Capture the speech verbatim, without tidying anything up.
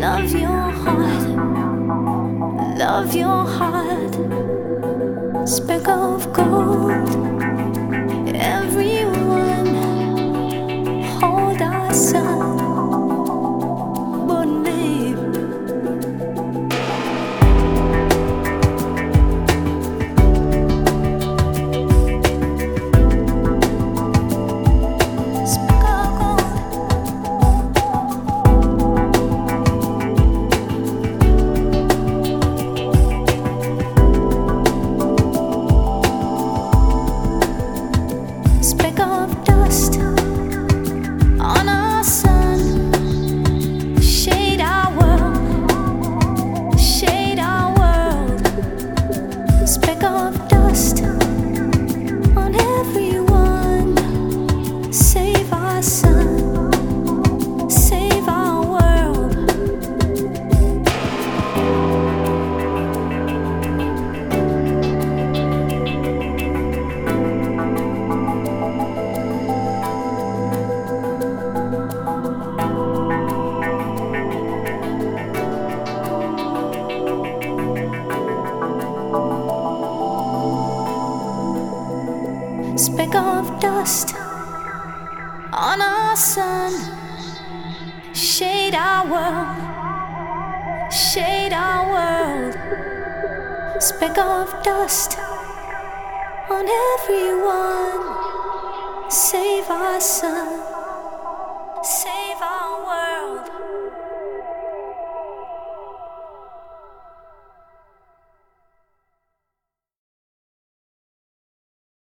Love your heart, love your heart. Speck of gold. Everyone hold our sun, but me. Speck of speck of dust on our sun, shade our world, shade our world. Speck of dust on everyone. Save our sun, save our world. Speck of dust on our sun, shade our world, shade our world. Speck of dust on everyone. Save our sun, save